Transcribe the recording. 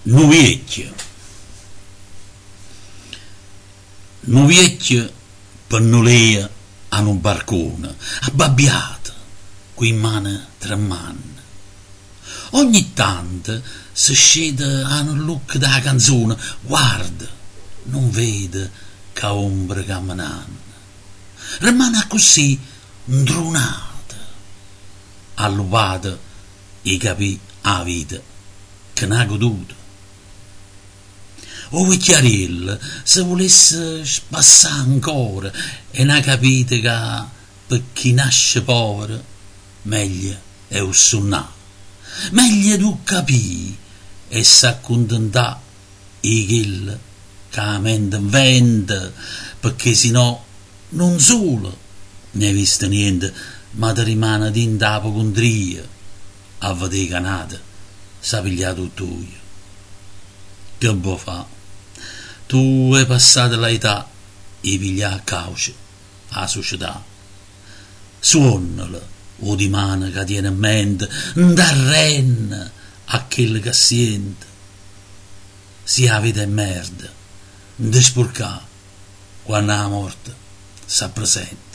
Nu vecchio. Nu vecchio pannolea a un barcone, abbabbiata, qui in mano tre mani. Ogni tanto si scende a un look da canzone, guarda, non vede che ombra camminando. Rimane così indrunata, alluvata e capì a vita che ne ha goduto. O vecchiarella, se volesse spassare ancora e ne ha capito che per chi nasce povero, meglio è un sunnà. Meglio tu capì e s'accontentà di quel che la mente inventa, perché sennò non solo ne hai visto niente, ma ti rimane dentro la ipocondria a vedere che nata s'ha pigliato tutto io. Che può fa? Tu hai passato l'età e piglia a cauce alla società. Suonala o di mano che tiene in mente, ndarrenna a quello che sente. Se la vita è merda, non ti sporcà quando la morte s'appresenta.